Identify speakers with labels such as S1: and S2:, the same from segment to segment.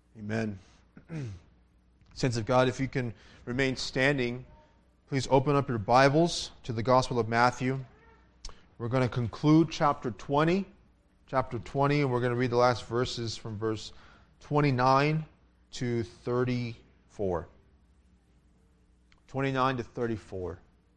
S1: Amen. Saints of God, if you can remain standing, please open up your Bibles to the Gospel of Matthew. We're going to conclude chapter 20, and we're going to read the last verses from verse 29 to 34. 29 to 34.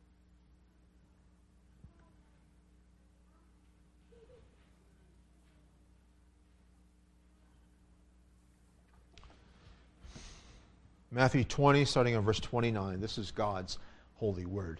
S1: Matthew 20, starting on verse 29. This is God's holy word.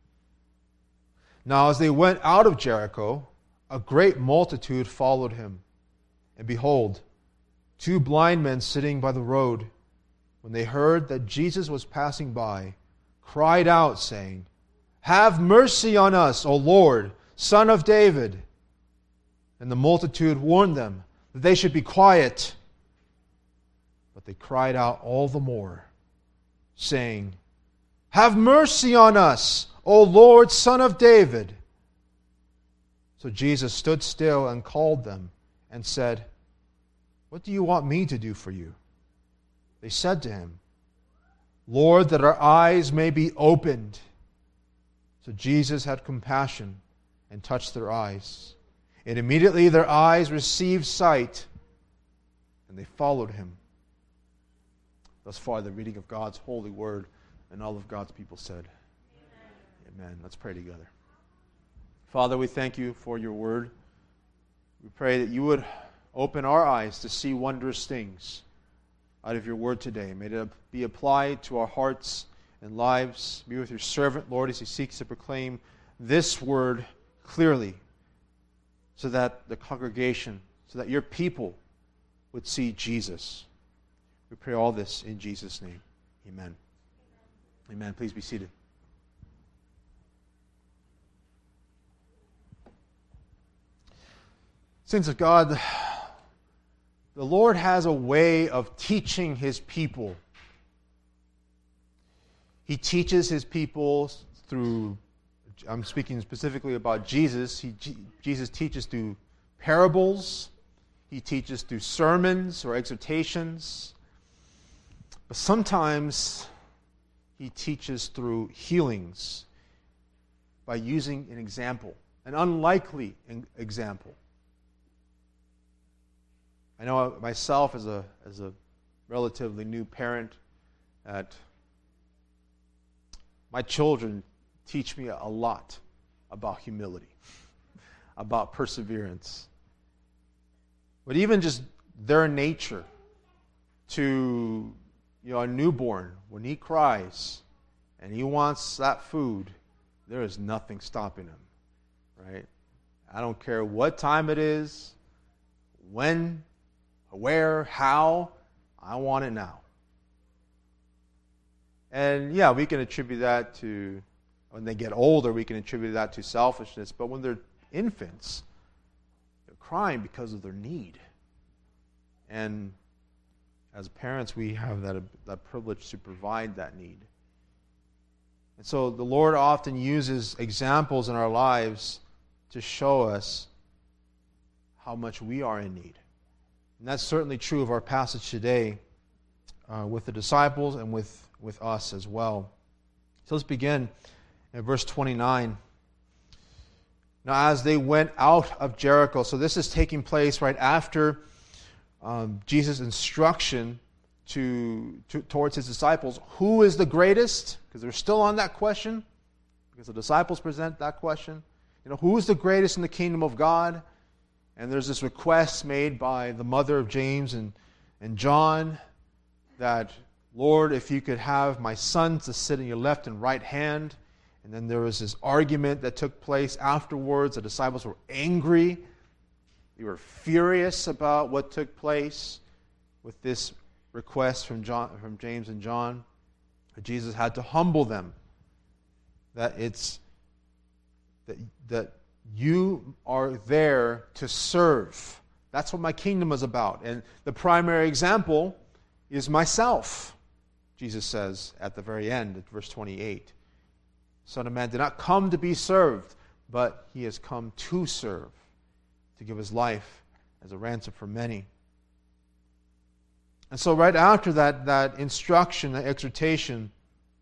S1: Now, as they went out of Jericho, a great multitude followed him. And behold, two blind men sitting by the road, when they heard that Jesus was passing by, cried out, saying, "Have mercy on us, O Lord, Son of David." And the multitude warned them that they should be quiet. But they cried out all the more, saying, "Have mercy on us, O Lord, Son of David." So Jesus stood still and called them and said, "What do you want me to do for you?" They said to him, "Lord, that our eyes may be opened." So Jesus had compassion and touched their eyes. And immediately their eyes received sight, and they followed him. Thus far, the reading of God's holy word, and all of God's people said, Amen. Let's pray together. Father, we thank you for your word. We pray that you would open our eyes to see wondrous things out of your word today. May it be applied to our hearts and lives. Be with your servant, Lord, as he seeks to proclaim this word clearly, so that the congregation, so that your people would see Jesus. We pray all this in Jesus' name. Amen. Amen. Please be seated. Saints of God, the Lord has a way of teaching His people. He teaches His people through, I'm speaking specifically about Jesus. Jesus teaches through parables. He teaches through sermons or exhortations. But sometimes He teaches through healings by using an example, an unlikely example. I know myself as a relatively new parent that my children teach me a lot about humility, about perseverance. But even just their nature to, a newborn, when he cries and he wants that food, there is nothing stopping him, right? I don't care what time it is, when, where, how, I want it now. And yeah, we can attribute that to, when they get older, we can attribute that to selfishness, but when they're infants, they're crying because of their need. And as parents, we have that privilege to provide that need. And so the Lord often uses examples in our lives to show us how much we are in need. And that's certainly true of our passage today with the disciples and with us as well. So let's begin in verse 29. Now as they went out of Jericho, so this is taking place right after Jesus' instruction towards his disciples. Who is the greatest? Because they're still on that question. Because the disciples present that question. Who is the greatest in the kingdom of God? And there's this request made by the mother of James and John that, Lord, if you could have my sons to sit in your left and right hand. And then there was this argument that took place afterwards. The disciples were angry. They were furious about what took place with this request from James and John. Jesus had to humble them. That you are there to serve. That's what my kingdom is about. And the primary example is myself, Jesus says at the very end, at verse 28. Son of Man did not come to be served, but he has come to serve, to give his life as a ransom for many. And so right after that instruction, that exhortation,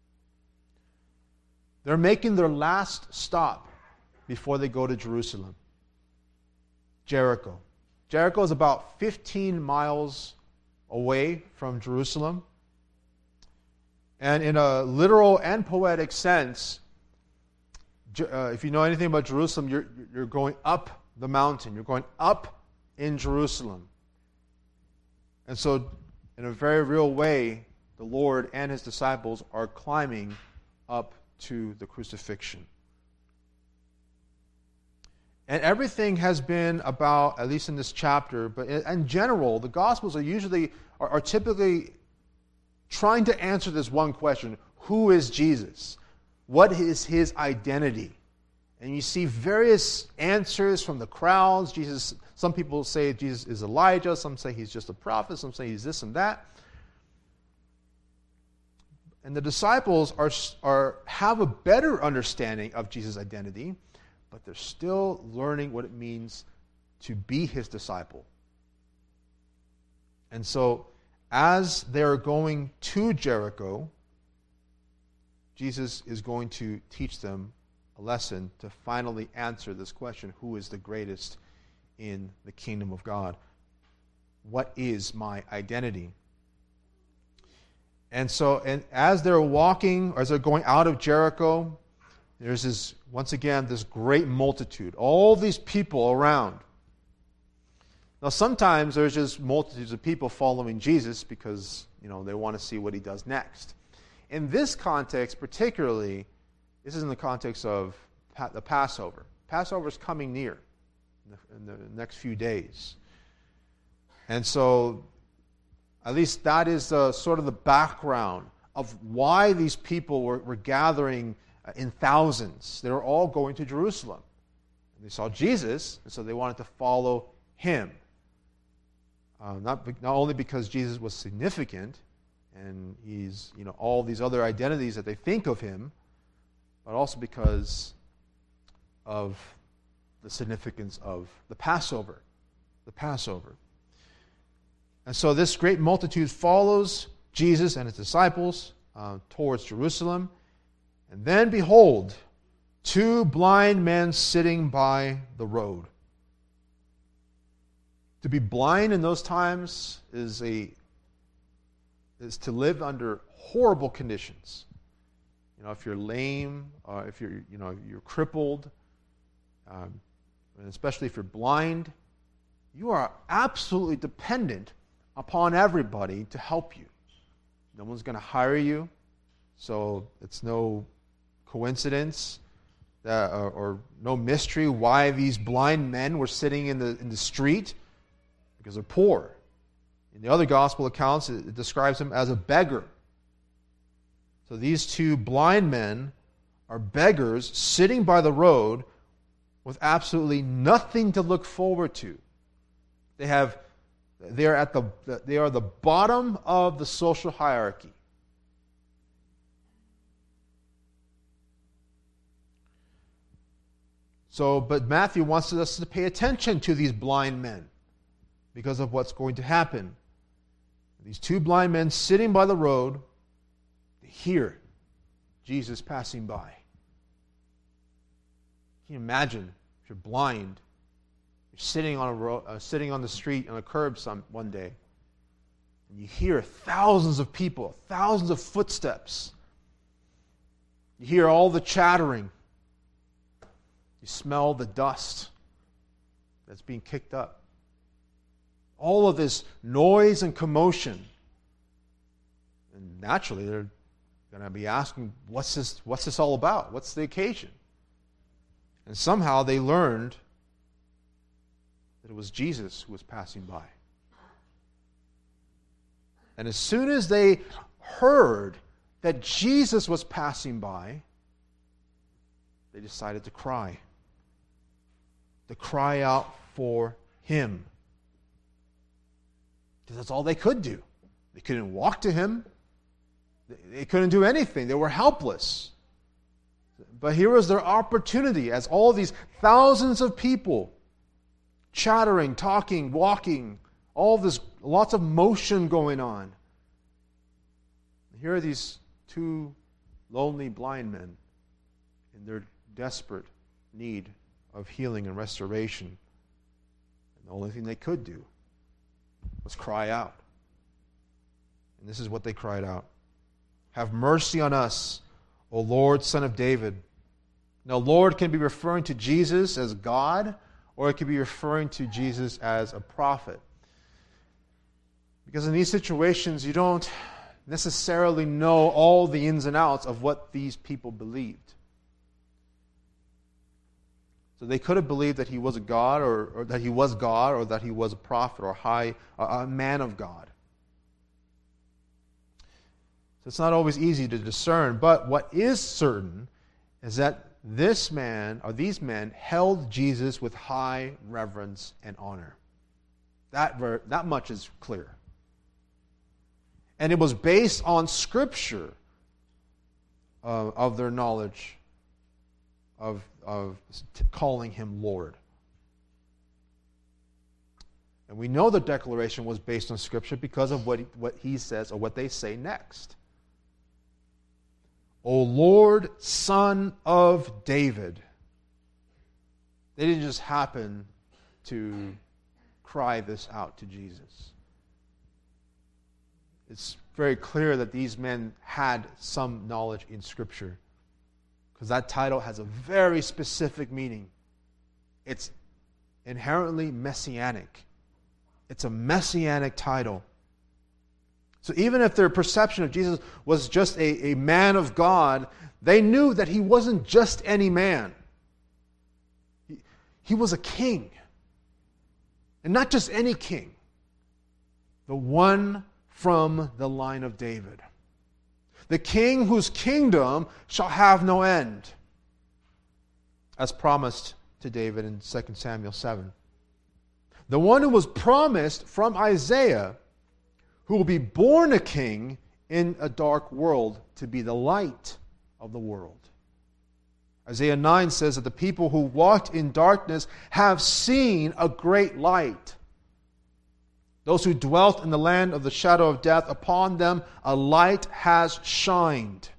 S1: they're making their last stop before they go to Jerusalem. Jericho. Jericho is about 15 miles away from Jerusalem. And in a literal and poetic sense, if you know anything about Jerusalem, you're going up the mountain. You're going up in Jerusalem. And so, in a very real way, the Lord and His disciples are climbing up to the crucifixion. And everything has been about, at least in this chapter, but in general, the Gospels are typically trying to answer this one question: who is Jesus? What is His identity? And you see various answers from the crowds. Some people say Jesus is Elijah, some say He's just a prophet, some say He's this and that. And the disciples have a better understanding of Jesus' identity, but they're still learning what it means to be His disciple. And so, as they're going to Jericho, Jesus is going to teach them a lesson to finally answer this question: who is the greatest in the kingdom of God? What is my identity? And so, as they're walking, or as they're going out of Jericho, there's once again this great multitude, all these people around. Now, sometimes there's just multitudes of people following Jesus because, they want to see what He does next. In this context, particularly, this is in the context of the Passover. Passover is coming near in the next few days. And so, at least that is sort of the background of why these people were gathering in thousands. They were all going to Jerusalem. And they saw Jesus, and so they wanted to follow Him. Not only because Jesus was significant, and He's, all these other identities that they think of Him, but also because of the significance of the Passover. The Passover. And so this great multitude follows Jesus and His disciples towards Jerusalem. And then, behold, 2 blind men sitting by the road. To be blind in those times is to live under horrible conditions. If you're lame, if you're crippled, and especially if you're blind, you are absolutely dependent upon everybody to help you. No one's going to hire you, so it's no coincidence or no mystery why these blind men were sitting in the street, because they're poor. In the other gospel accounts, it describes him as a beggar. So these 2 blind men are beggars sitting by the road with absolutely nothing to look forward to. They are the bottom of the social hierarchy. But Matthew wants us to pay attention to these blind men because of what's going to happen. These 2 blind men sitting by the road, they hear Jesus passing by. Can you imagine if you're blind, you're sitting on the street on a curb one day, and you hear thousands of people, thousands of footsteps. You hear all the chattering. You smell the dust that's being kicked up. All of this noise and commotion. And naturally, they're going to be asking, what's this all about? What's the occasion? And somehow they learned that it was Jesus who was passing by. And as soon as they heard that Jesus was passing by, they decided to cry. To cry out for Him. Because that's all they could do. They couldn't walk to Him. They couldn't do anything. They were helpless. But here was their opportunity as all these thousands of people chattering, talking, walking, all this, lots of motion going on. Here are these two lonely blind men in their desperate need of healing and restoration. And the only thing they could do was cry out. And this is what they cried out. Have mercy on us, O Lord, Son of David. Now, Lord can be referring to Jesus as God, or it could be referring to Jesus as a prophet. Because in these situations, you don't necessarily know all the ins and outs of what these people believed. So they could have believed that he was a god, or that he was God, or that he was a prophet, or a man of God. So it's not always easy to discern, but what is certain is that this man, or these men, held Jesus with high reverence and honor. That much is clear. And it was based on Scripture of their knowledge of calling him Lord. And we know the declaration was based on Scripture because of what he says, or what they say next. O Lord, Son of David. They didn't just happen to cry this out to Jesus. It's very clear that these men had some knowledge in Scripture, because that title has a very specific meaning. It's inherently messianic. It's a messianic title. So even if their perception of Jesus was just a man of God, they knew that he wasn't just any man. He was a king. And not just any king. The one from the line of David. The king whose kingdom shall have no end, as promised to David in 2 Samuel 7. The one who was promised from Isaiah, who will be born a king in a dark world to be the light of the world. Isaiah 9 says that the people who walked in darkness have seen a great light. Those who dwelt in the land of the shadow of death, upon them a light has shined.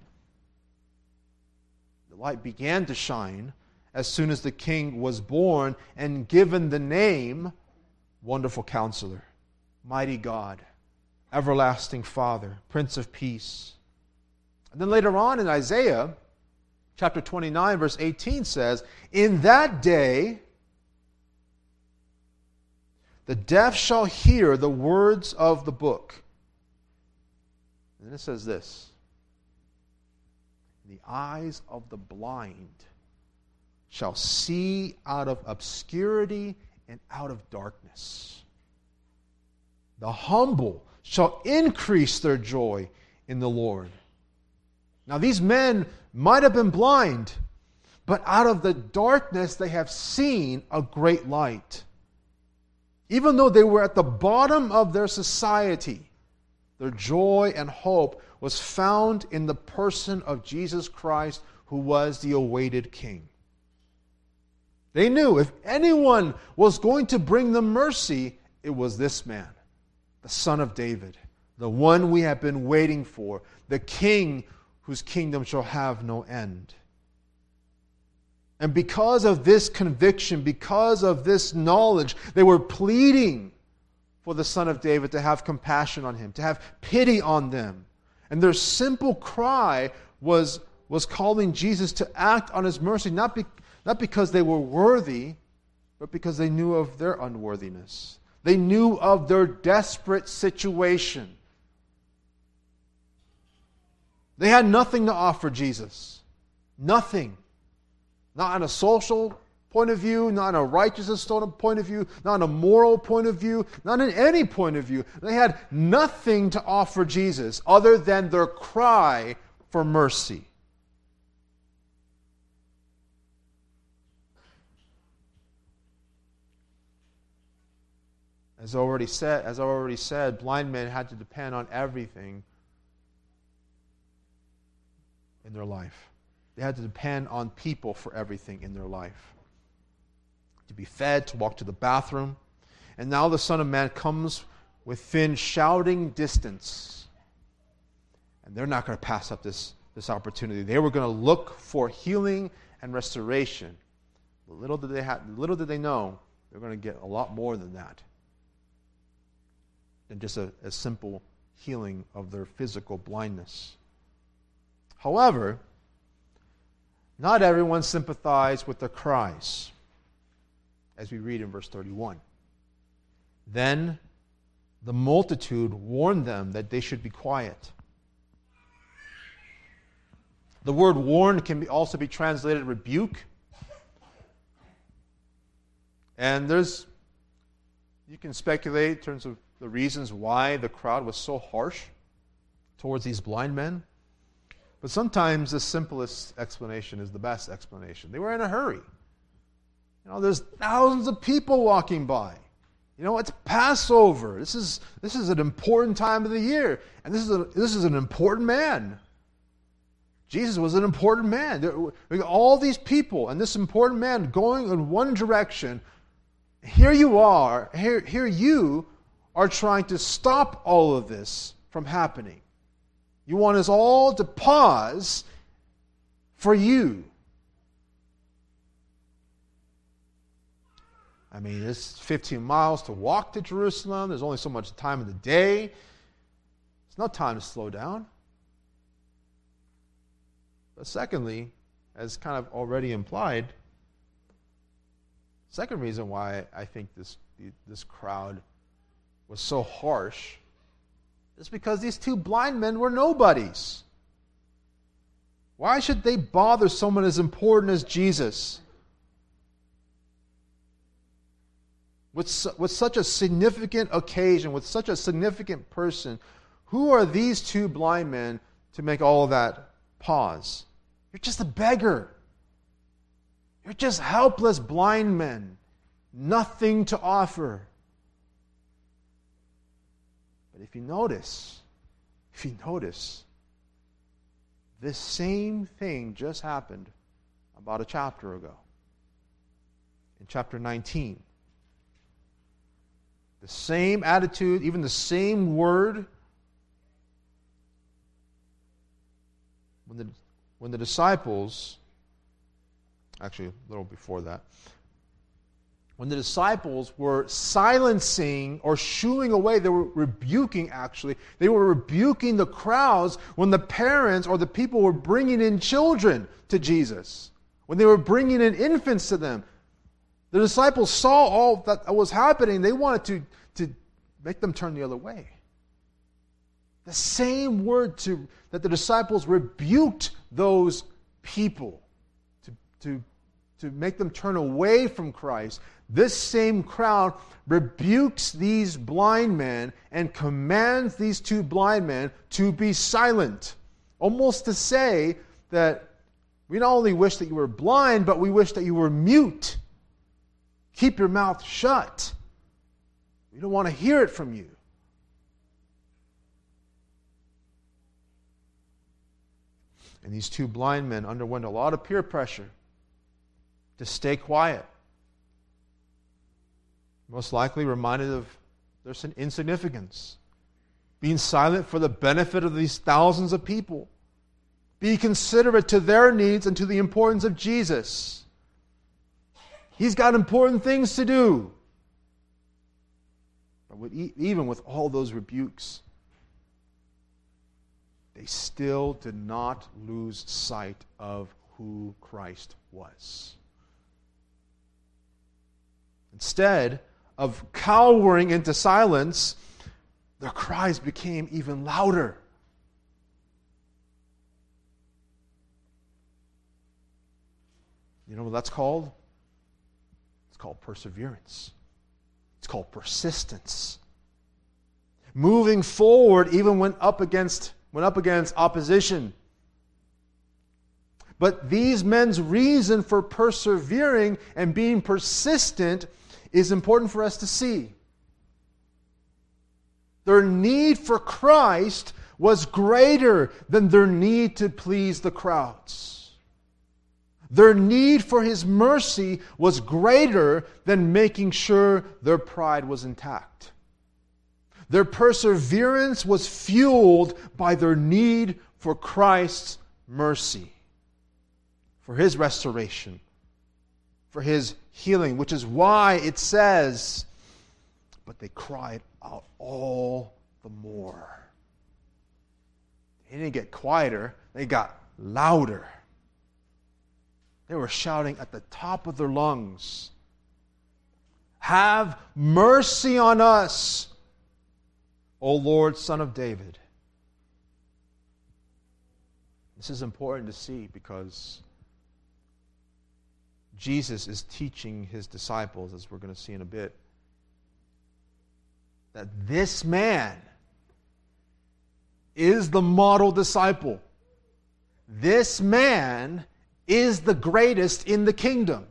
S1: The light began to shine as soon as the king was born and given the name Wonderful Counselor, Mighty God, Everlasting Father, Prince of Peace. And then later on in Isaiah, chapter 29, verse 18 says, in that day the deaf shall hear the words of the book. And then it says this, the eyes of the blind shall see out of obscurity and out of darkness. The humble shall increase their joy in the Lord. Now these men might have been blind, but out of the darkness they have seen a great light. Even though they were at the bottom of their society, their joy and hope was found in the person of Jesus Christ, who was the awaited King. They knew if anyone was going to bring them mercy, it was this man, the Son of David, the one we have been waiting for, the King whose kingdom shall have no end. And because of this conviction, because of this knowledge, they were pleading for the Son of David to have compassion on him, to have pity on them. And their simple cry was calling Jesus to act on his mercy, not because they were worthy, but because they knew of their unworthiness. They knew of their desperate situation. They had nothing to offer Jesus. Nothing. Not on a social point of view, not on a righteousness point of view, not on a moral point of view, not in any point of view. They had nothing to offer Jesus other than their cry for mercy. As I already said, blind men had to depend on everything in their life. They had to depend on people for everything in their life. To be fed, to walk to the bathroom. And now the Son of Man comes within shouting distance. And they're not going to pass up this opportunity. They were going to look for healing and restoration. But little did they know, they're going to get a lot more than that. Than just a simple healing of their physical blindness. However, not everyone sympathized with their cries, as we read in verse 31. Then the multitude warned them that they should be quiet. The word warn can also be translated rebuke. And you can speculate in terms of the reasons why the crowd was so harsh towards these blind men. But sometimes the simplest explanation is the best explanation. They were in a hurry. There's thousands of people walking by. It's Passover. This is an important time of the year. And this is an important man. Jesus was an important man. All these people and this important man going in one direction. Here you are trying to stop all of this from happening. You want us all to pause for you. I mean, it's 15 miles to walk to Jerusalem. There's only so much time in the day. It's not time to slow down. But secondly, as kind of already implied, second reason why I think this crowd was so harsh is because these two blind men were nobodies. Why should they bother someone as important as Jesus? With such a significant occasion, with such a significant person, who are these two blind men to make all of that pause? You're just a beggar. You're just helpless blind men. Nothing to offer. But if you notice, this same thing just happened about a chapter ago. In chapter 19. The same attitude, even the same word. When the disciples, actually a little before that, when the disciples were silencing or shooing away, they were rebuking the crowds when the parents or the people were bringing in children to Jesus. When they were bringing in infants to them. The disciples saw all that was happening. They wanted to make them turn the other way. The same word that the disciples rebuked those people to make them turn away from Christ. This same crowd rebukes these blind men and commands these two blind men to be silent. Almost to say that we not only wish that you were blind, but we wish that you were mute. Keep your mouth shut. We don't want to hear it from you. And these two blind men underwent a lot of peer pressure to stay quiet. Most likely reminded of their insignificance. Being silent for the benefit of these thousands of people. Be considerate to their needs and to the importance of Jesus. He's got important things to do. But even with all those rebukes, they still did not lose sight of who Christ was. Instead of cowering into silence, their cries became even louder. You know what that's called? It's called perseverance. It's called persistence. Moving forward even when up against opposition. But these men's reason for persevering and being persistent is important for us to see. Their need for Christ was greater than their need to please the crowds. Their need for His mercy was greater than making sure their pride was intact. Their perseverance was fueled by their need for Christ's mercy, for His restoration, for His healing, which is why it says, but they cried out all the more. They didn't get quieter, they got louder. They were shouting at the top of their lungs, "Have mercy on us, O Lord, Son of David." This is important to see because Jesus is teaching His disciples, as we're going to see in a bit, that this man is the model disciple. This man is the greatest in the kingdom.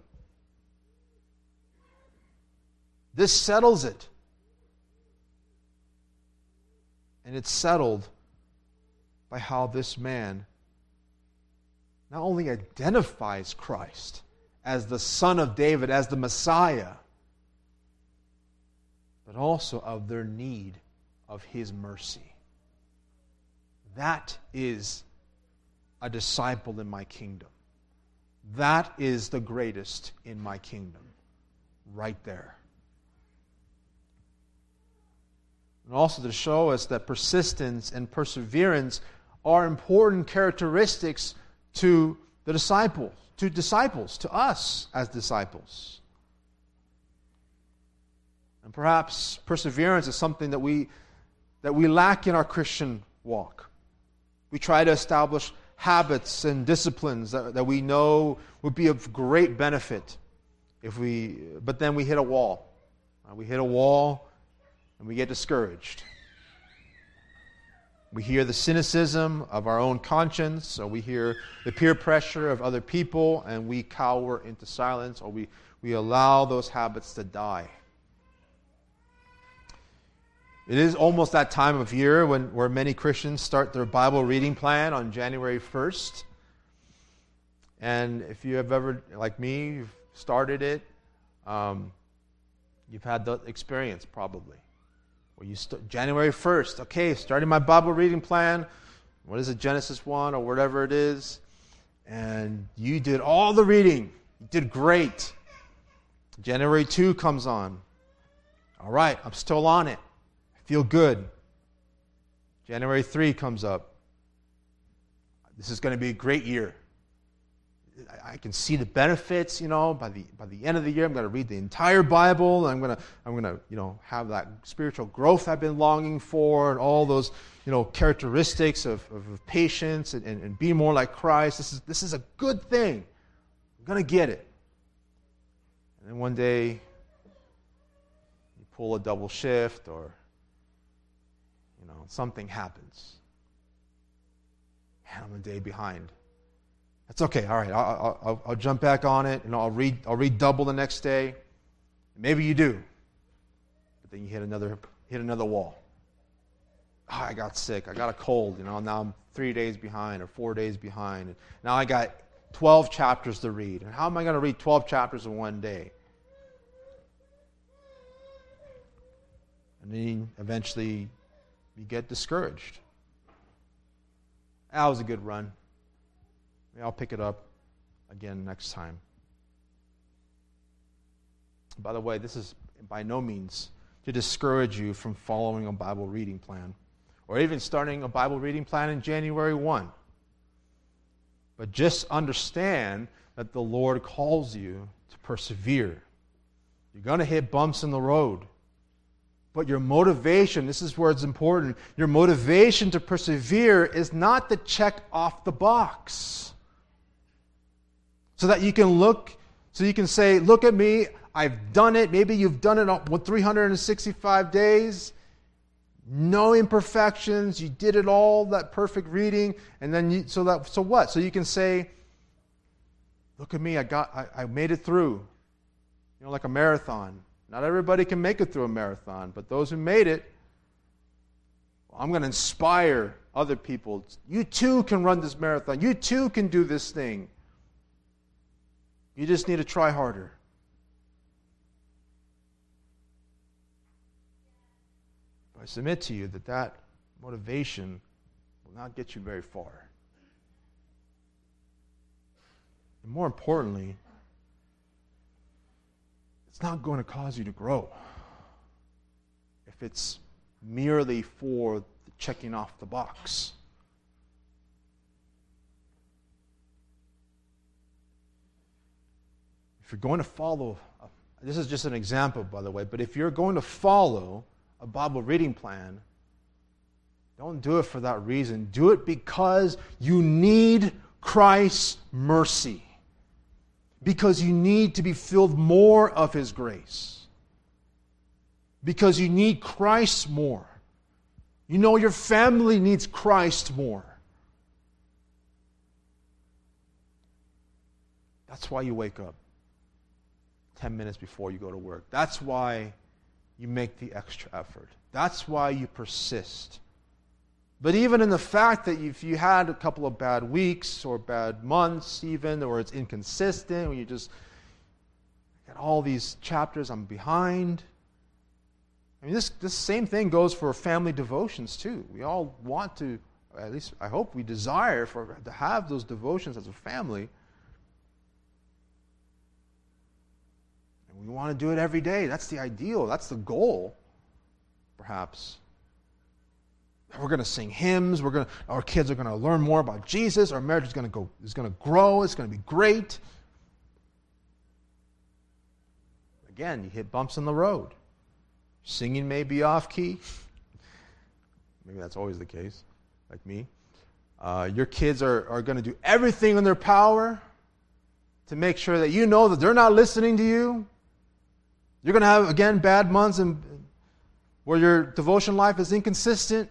S1: This settles it. And it's settled by how this man not only identifies Christ as the Son of David, as the Messiah, but also of their need of His mercy. That is a disciple in my kingdom. That is the greatest in my kingdom. Right there. And also to show us that persistence and perseverance are important characteristics to the disciples, to us as disciples. And perhaps perseverance is something that we lack in our Christian walk. We try to establish habits and disciplines that we know would be of great benefit but then we hit a wall. We hit a wall and we get discouraged. We hear the cynicism of our own conscience, or we hear the peer pressure of other people, and we cower into silence, or we allow those habits to die. It is almost that time of year where many Christians start their Bible reading plan on January 1st. And if you have ever, like me, you've started it, you've had the experience probably. Where January 1st, okay, starting my Bible reading plan. What is it, Genesis 1 or whatever it is? And you did all the reading. You did great. January 2 comes on. All right, I'm still on it. Feel good. January 3 comes up. This is going to be a great year. I can see the benefits, by the end of the year. I'm going to read the entire Bible. I'm going to, have that spiritual growth I've been longing for, and all those, characteristics of patience and being more like Christ. This is a good thing. I'm going to get it. And then one day, you pull a double shift, or something happens. And I'm a day behind. That's okay. All right, I'll jump back on it, and I'll read double the next day. Maybe you do, but then you hit another wall. Oh, I got sick. I got a cold. Now I'm 3 days behind or 4 days behind. And now I got 12 chapters to read. And how am I going to read 12 chapters in one day? And then eventually you get discouraged. That was a good run. Maybe I'll pick it up again next time. By the way, this is by no means to discourage you from following a Bible reading plan, or even starting a Bible reading plan in January 1. But just understand that the Lord calls you to persevere. You're going to hit bumps in the road. But your motivation, this is where it's important, your motivation to persevere is not to check off the box. So that you can say, look at me, I've done it. Maybe you've done it 365 days. No imperfections. You did it all, that perfect reading. And then so what? So you can say, look at me, I made it through. Like a marathon. Not everybody can make it through a marathon, but those who made it, I'm going to inspire other people. You too can run this marathon. You too can do this thing. You just need to try harder. I submit to you that motivation will not get you very far. And more importantly, it's not going to cause you to grow if it's merely for checking off the box. If you're going to follow, this is just an example, by the way, but if you're going to follow a Bible reading plan, don't do it for that reason. Do it because you need Christ's mercy. Because you need to be filled more of His grace. Because you need Christ more. You know your family needs Christ more. That's why you wake up 10 minutes before you go to work. That's why you make the extra effort. That's why you persist. But even in the fact that if you had a couple of bad weeks or bad months even, or it's inconsistent, or you just got all these chapters, I'm behind. I mean, this same thing goes for family devotions too. We all want to, at least I hope we desire to have those devotions as a family. And we want to do it every day. That's the ideal. That's the goal, perhaps. We're going to sing hymns. Our kids are going to learn more about Jesus. Our marriage is going to grow. It's going to be great. Again, you hit bumps in the road. Singing may be off key. Maybe that's always the case, like me. Your kids are going to do everything in their power to make sure that you know that they're not listening to you. You're going to have, again, bad months and where your devotion life is inconsistent.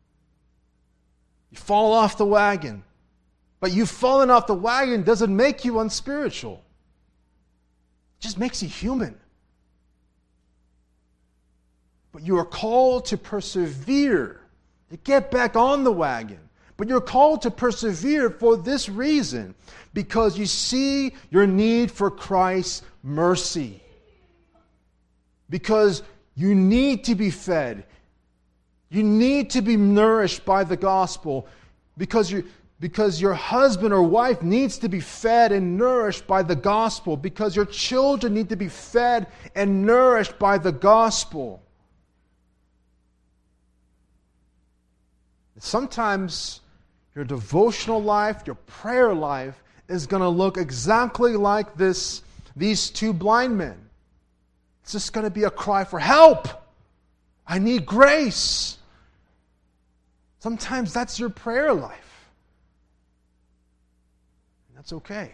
S1: You fall off the wagon. But you falling off the wagon doesn't make you unspiritual. It just makes you human. But you are called to persevere, to get back on the wagon. But you're called to persevere for this reason, because you see your need for Christ's mercy. Because you need to be fed. You need to be nourished by the gospel, because your husband or wife needs to be fed and nourished by the gospel, because your children need to be fed and nourished by the gospel. Sometimes your devotional life, your prayer life is going to look exactly like these two blind men. It's just going to be a cry for help. I need grace. Sometimes that's your prayer life. That's okay.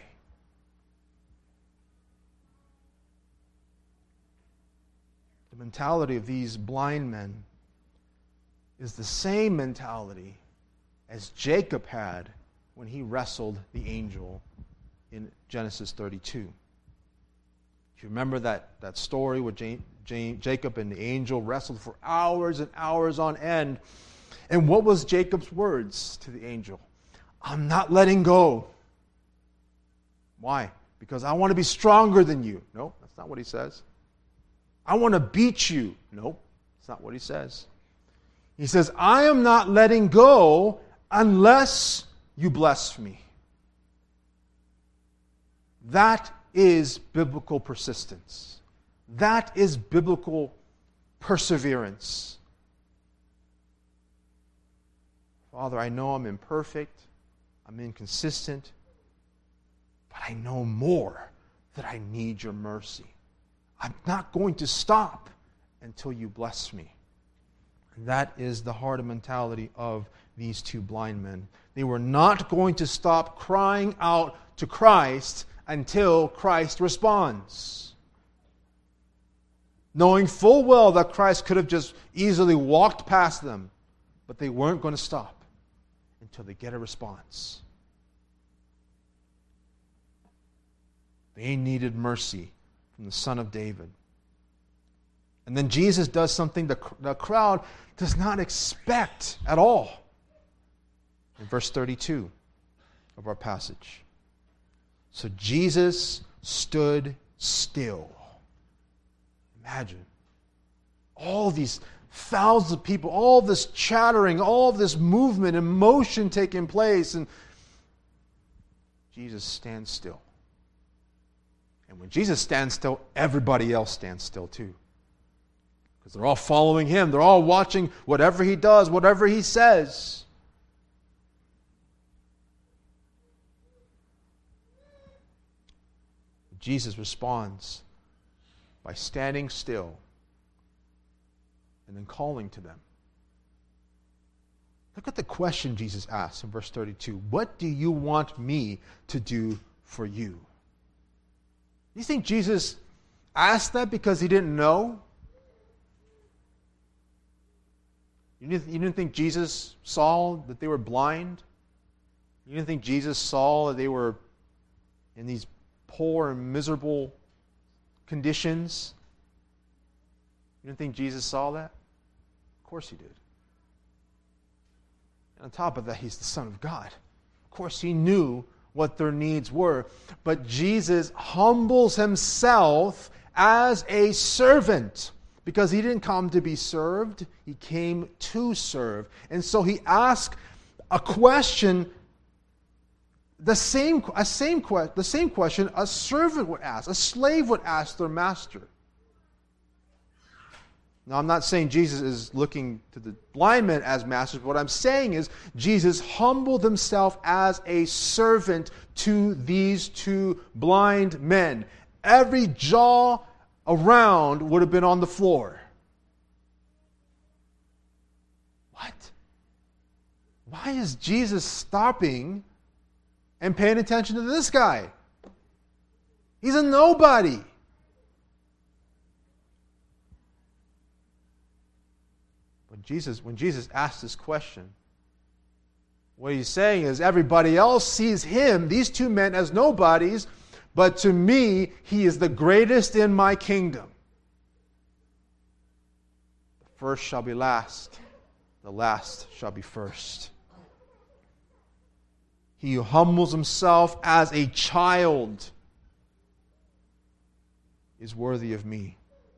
S1: The mentality of these blind men is the same mentality as Jacob had when he wrestled the angel in Genesis 32. If you remember that story where Jacob and the angel wrestled for hours and hours on end. And what was Jacob's words to the angel? I'm not letting go. Why? Because I want to be stronger than you. No, that's not what he says. I want to beat you. No, that's not what he says. He says, I am not letting go unless you bless me. That is biblical persistence. That is biblical perseverance. Father, I know I'm imperfect, I'm inconsistent, but I know more that I need your mercy. I'm not going to stop until you bless me. And that is the heart and mentality of these two blind men. They were not going to stop crying out to Christ until Christ responds. Knowing full well that Christ could have just easily walked past them, but they weren't going to stop until they get a response. They needed mercy from the Son of David. And then Jesus does something the crowd does not expect at all. In verse 32 of our passage. So Jesus stood still. Imagine all these thousands of people, all this chattering, all this movement and motion taking place, and Jesus stands still. And when Jesus stands still, everybody else stands still too. Because they're all following him. They're all watching whatever he does, whatever he says. Jesus responds by standing still and then calling to them. Look at the question Jesus asks in verse 32. What do you want me to do for you? You think Jesus asked that because he didn't know? You didn't think Jesus saw that they were blind? You didn't think Jesus saw that they were in these poor and miserable conditions? You didn't think Jesus saw that? Of course he did. And on top of that, he's the Son of God. Of course he knew what their needs were. But Jesus humbles himself as a servant. Because he didn't come to be served, he came to serve. And so he asked a question, the same question a servant would ask, a slave would ask their master. Now, I'm not saying Jesus is looking to the blind men as masters. What I'm saying is Jesus humbled himself as a servant to these two blind men. Every jaw around would have been on the floor. What? Why is Jesus stopping and paying attention to this guy? He's a nobody. When Jesus asked this question, what he's saying is everybody else sees him, these two men, as nobodies, but to me, he is the greatest in my kingdom. The first shall be last, the last shall be first. He who humbles himself as a child is worthy of me.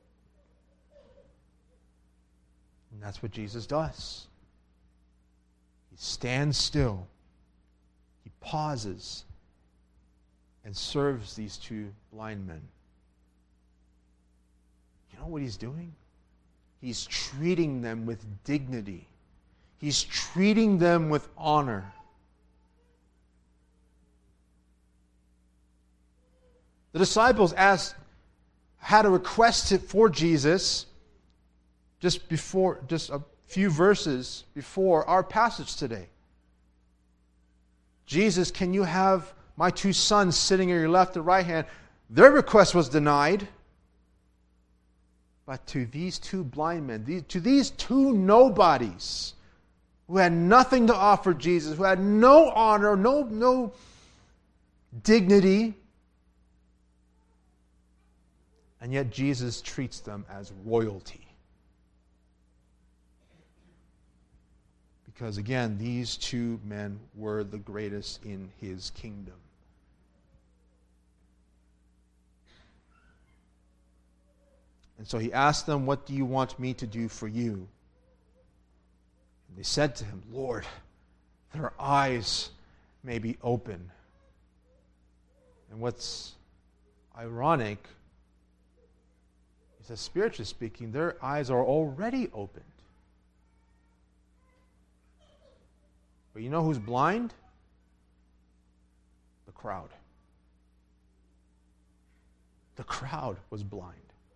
S1: And that's what Jesus does. He stands still. He pauses and serves these two blind men. You know what he's doing? He's treating them with dignity. He's treating them with honor. The disciples had a request for Jesus just a few verses before our passage today. Jesus, can you have my two sons sitting at your left and right hand? Their request was denied. But to these two blind men, to these two nobodies who had nothing to offer Jesus, who had no honor, no dignity, and yet Jesus treats them as royalty. Because again, these two men were the greatest in his kingdom. And so he asked them, what do you want me to do for you? And they said to him, Lord, their eyes may be open. And what's ironic is that spiritually speaking, their eyes are already opened. But you know who's blind? The crowd. The crowd was blind.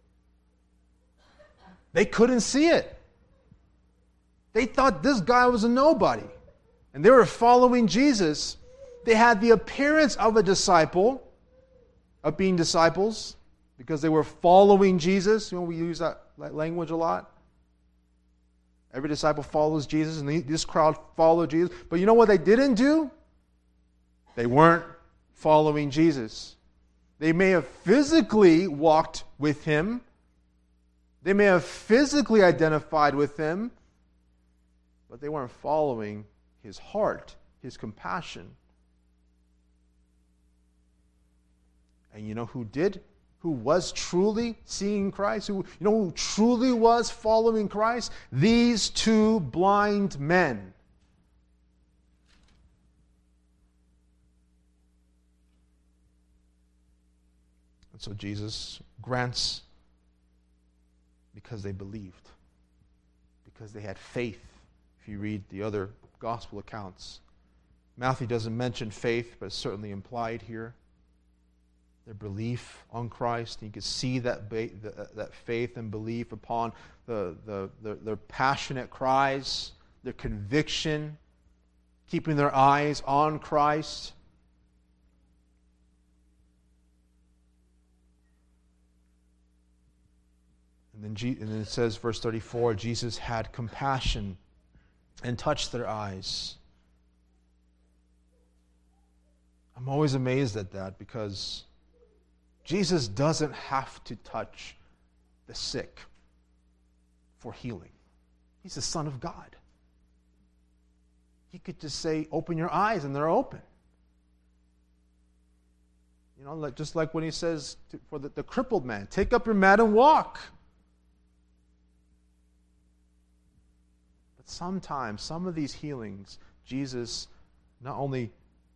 S1: They couldn't see it. They thought this guy was a nobody. And they were following Jesus. They had the appearance of a disciple, of being disciples, because they were following Jesus. You know, we use that language a lot. Every disciple follows Jesus, and this crowd followed Jesus. But you know what they didn't do? They weren't following Jesus. They may have physically walked with him. They may have physically identified with him, but they weren't following his heart, his compassion. And you know who did? Who was truly seeing Christ? Who truly was following Christ? These two blind men. And so Jesus grants because they believed, because they had faith. If you read the other gospel accounts, Matthew doesn't mention faith, but it's certainly implied here. Their belief on Christ. You can see that faith and belief upon their passionate cries, their conviction, keeping their eyes on Christ. And then it says, verse 34, Jesus had compassion and touched their eyes. I'm always amazed at that because Jesus doesn't have to touch the sick for healing. He's the Son of God. He could just say, open your eyes, and they're open. Just like when he says for the crippled man, take up your mat and walk. But sometimes, some of these healings, Jesus not only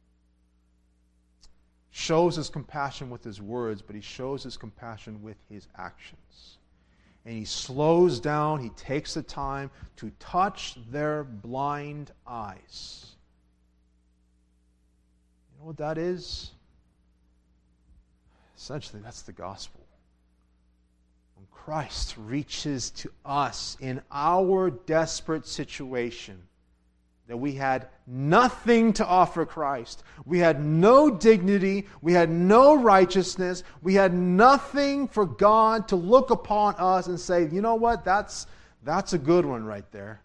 S1: shows his compassion with his words, but he shows his compassion with his actions. And he slows down, he takes the time to touch their blind eyes. You know what that is? Essentially, that's the gospel. When Christ reaches to us in our desperate situation, that we had nothing to offer Christ. We had no dignity. We had no righteousness. We had nothing for God to look upon us and say, you know what, that's a good one right there.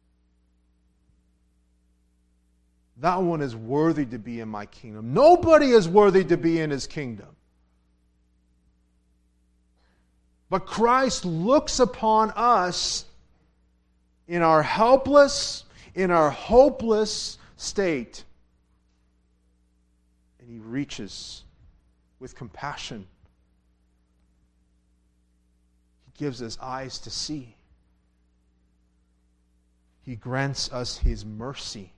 S1: That one is worthy to be in my kingdom. Nobody is worthy to be in his kingdom. But Christ looks upon us in our helpless, in our hopeless state. And he reaches with compassion. He gives us eyes to see. He grants us his mercy.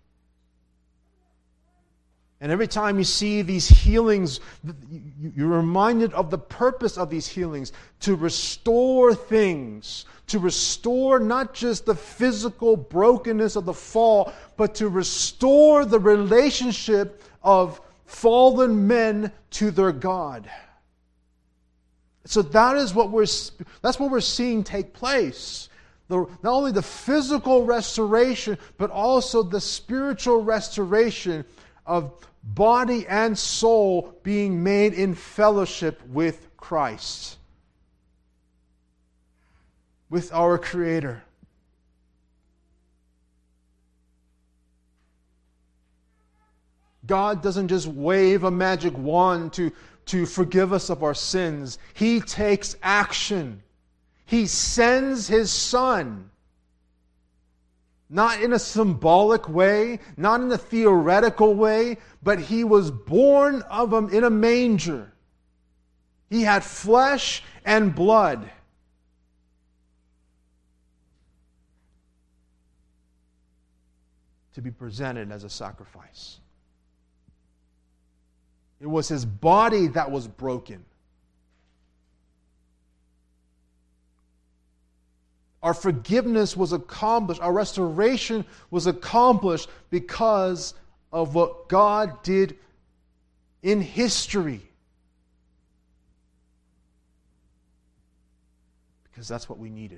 S1: And every time you see these healings, you're reminded of the purpose of these healings, to restore things, to restore not just the physical brokenness of the fall, but to restore the relationship of fallen men to their God. So that's what we're seeing take place. Not only the physical restoration, but also the spiritual restoration of body and soul being made in fellowship with Christ, with our Creator. God doesn't just wave a magic wand to forgive us of our sins. He takes action. He sends His Son. Not in a symbolic way, not in a theoretical way, but He was born in a manger. He had flesh and blood. To be presented as a sacrifice. It was His body that was broken. Our forgiveness was accomplished. Our restoration was accomplished because of what God did in history. Because that's what we needed.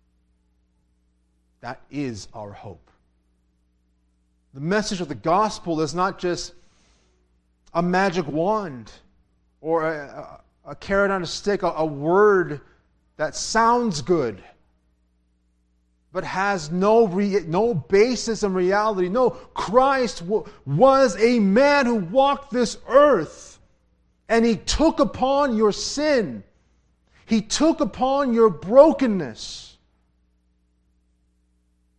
S1: That is our hope. The message of the gospel is not just a magic wand or a carrot on a stick, a word that sounds good, but has no basis in reality. No, Christ was a man who walked this earth, and He took upon your sin. He took upon your brokenness.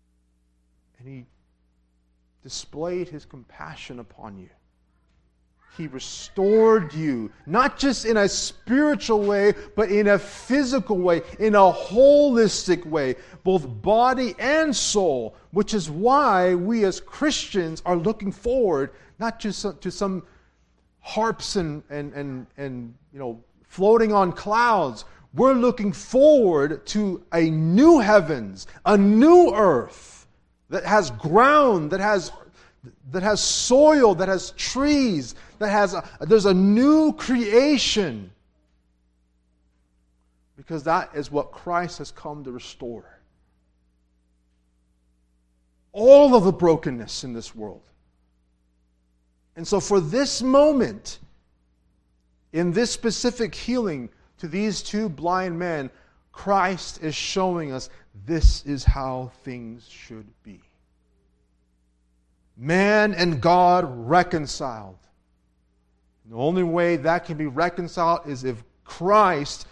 S1: And He displayed His compassion upon you. He restored you, not just in a spiritual way, but in a physical way, in a holistic way, both body and soul, which is why we as Christians are looking forward not just to some harps and floating on clouds. We're looking forward to a new heavens, a new earth that has ground, that has soil, that has trees, there's a new creation. Because that is what Christ has come to restore. All of the brokenness in this world. And so for this moment, in this specific healing to these two blind men, Christ is showing us this is how things should be. Man and God reconciled. The only way that can be reconciled is if Christ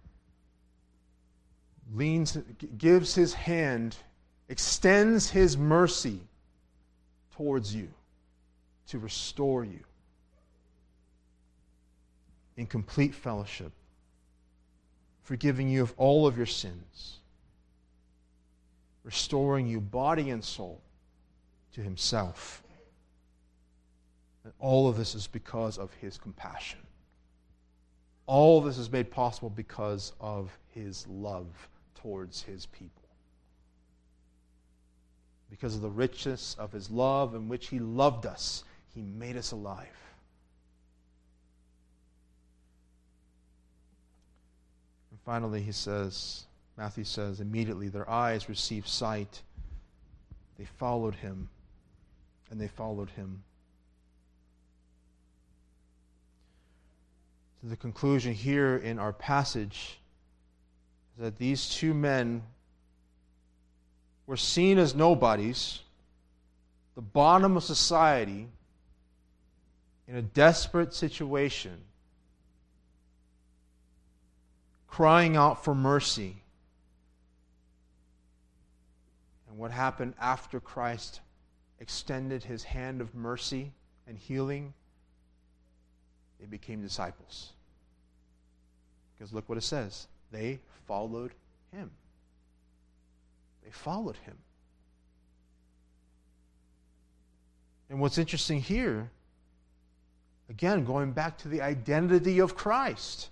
S1: gives His hand, extends His mercy towards you to restore you in complete fellowship, forgiving you of all of your sins, restoring you body and soul to Himself. And all of this is because of His compassion. All of this is made possible because of His love towards His people. Because of the richness of His love in which He loved us, He made us alive. And finally, Matthew says, immediately their eyes received sight. They followed Him, and they followed Him. So the conclusion here in our passage is that these two men were seen as nobodies, the bottom of society, in a desperate situation, crying out for mercy. And what happened after Christ extended His hand of mercy and healing? They became disciples. Because look what it says. They followed Him. They followed Him. And what's interesting here, again, going back to the identity of Christ,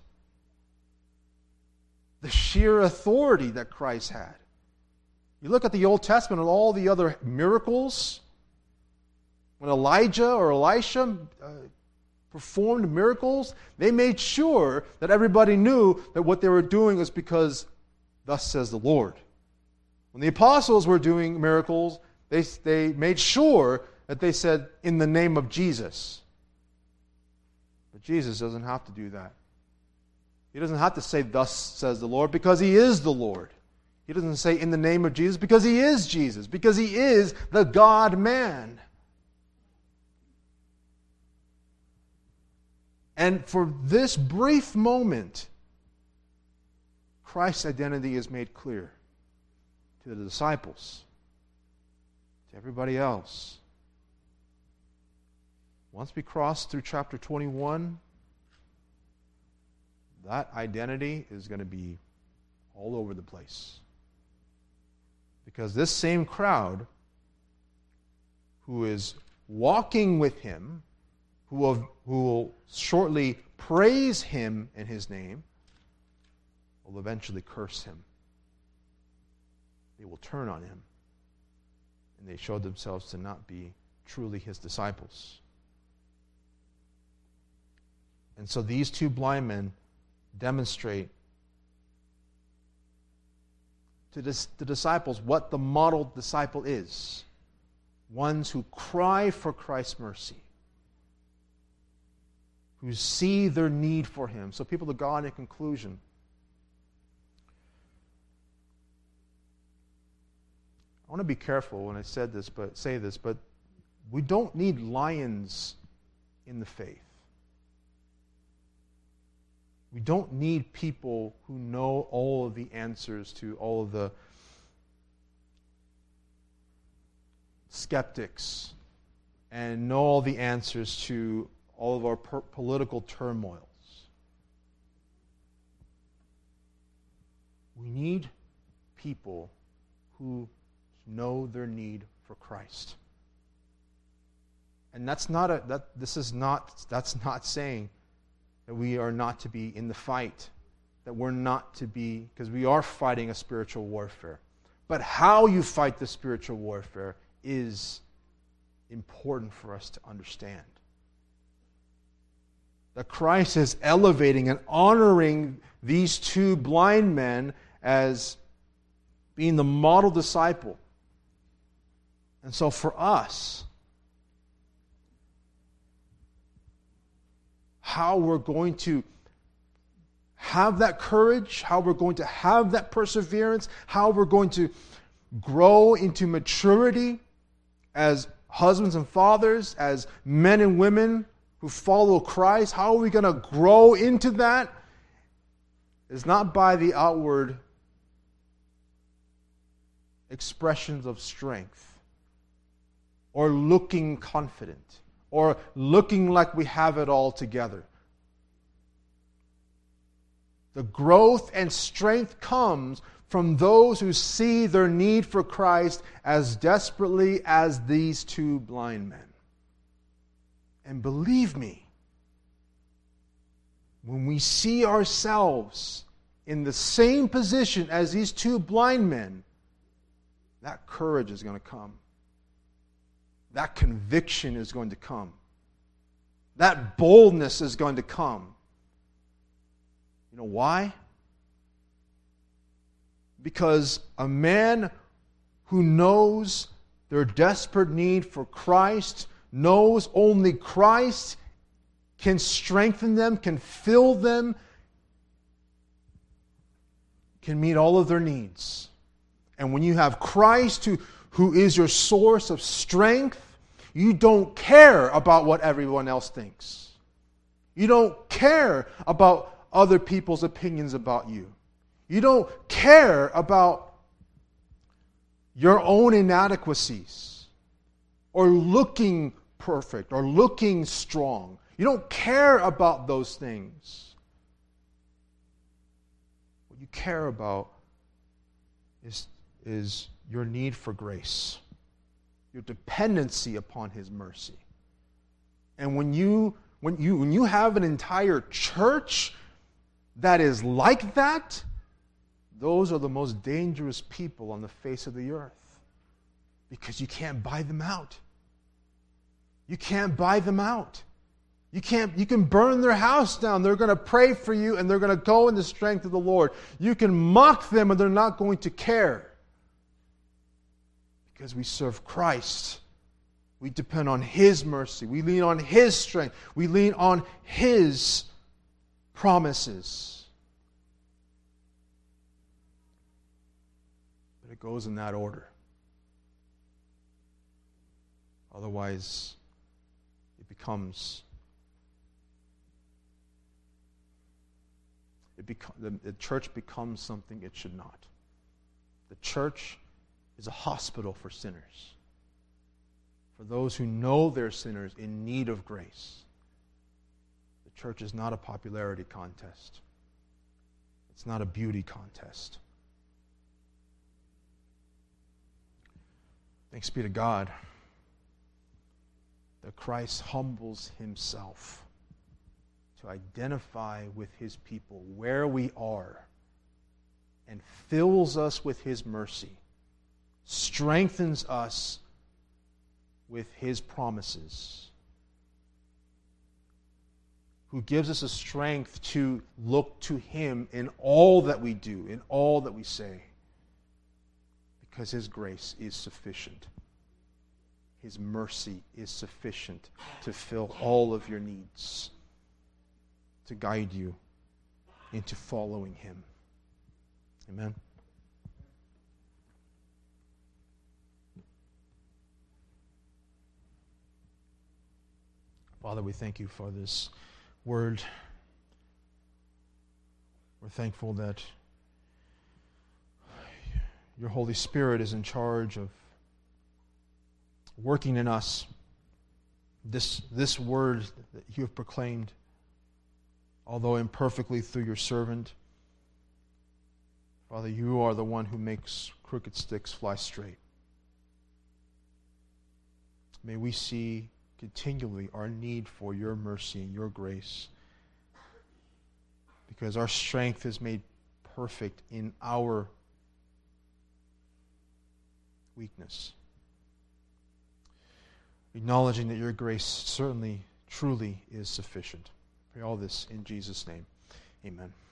S1: the sheer authority that Christ had. You look at the Old Testament and all the other miracles, when Elijah or Elisha performed miracles, they made sure that everybody knew that what they were doing was because thus says the Lord. When the apostles were doing miracles, they made sure that they said, in the name of Jesus. But Jesus doesn't have to do that. He doesn't have to say, thus says the Lord, because He is the Lord. He doesn't say, in the name of Jesus, because He is Jesus, because He is the God-man. And for this brief moment, Christ's identity is made clear to the disciples, to everybody else. Once we cross through chapter 21, that identity is going to be all over the place. Because this same crowd who is walking with Him, who will shortly praise Him in His name, will eventually curse Him. They will turn on Him. And they showed themselves to not be truly His disciples. And so these two blind men demonstrate to the disciples what the model disciple is. Ones who cry for Christ's mercy, who see their need for Him. So people of God, in conclusion, I want to be careful when I say this, but we don't need lions in the faith. We don't need people who know all of the answers to all of the skeptics and know all the answers to all of our political turmoils. We need people who know their need for Christ. And that's not saying that we are not to be in the fight, that we're not to be, because we are fighting a spiritual warfare. But how you fight the spiritual warfare is important for us to understand. That Christ is elevating and honoring these two blind men as being the model disciple. And so for us, how we're going to have that courage, how we're going to have that perseverance, how we're going to grow into maturity as husbands and fathers, as men and women who follow Christ, how are we going to grow into that? It's not by the outward expressions of strength or looking confident or looking like we have it all together. The growth and strength comes from those who see their need for Christ as desperately as these two blind men. And believe me, when we see ourselves in the same position as these two blind men, that courage is going to come. That conviction is going to come. That boldness is going to come. You know why? Because a man who knows their desperate need for Christ, knows only Christ can strengthen them, can fill them, can meet all of their needs. And when you have Christ who is your source of strength, you don't care about what everyone else thinks. You don't care about other people's opinions about you. You don't care about your own inadequacies or looking perfect or looking strong. You don't care about those things. What you care about is your need for grace, your dependency upon His mercy. And when you have an entire church that is like that, those are the most dangerous people on the face of the earth. Because you can't buy them out. You can't buy them out. You can burn their house down. They're going to pray for you and they're going to go in the strength of the Lord. You can mock them and they're not going to care. Because we serve Christ. We depend on His mercy. We lean on His strength. We lean on His promises. But it goes in that order. Otherwise, the church becomes something it should not. The church is a hospital for sinners, for those who know they're sinners in need of grace. The church is not a popularity contest. It's not a beauty contest. Thanks be to God that Christ humbles Himself to identify with His people where we are and fills us with His mercy, strengthens us with His promises, who gives us a strength to look to Him in all that we do, in all that we say, because His grace is sufficient. His mercy is sufficient to fill all of your needs, to guide you into following Him. Amen. Father, we thank You for this word. We're thankful that Your Holy Spirit is in charge of working in us this word that you have proclaimed, although imperfectly through your servant, Father, you are the one who makes crooked sticks fly straight. May we see continually our need for your mercy and your grace, because our strength is made perfect in our weakness. Acknowledging that your grace certainly, truly is sufficient. Pray all this in Jesus' name. Amen.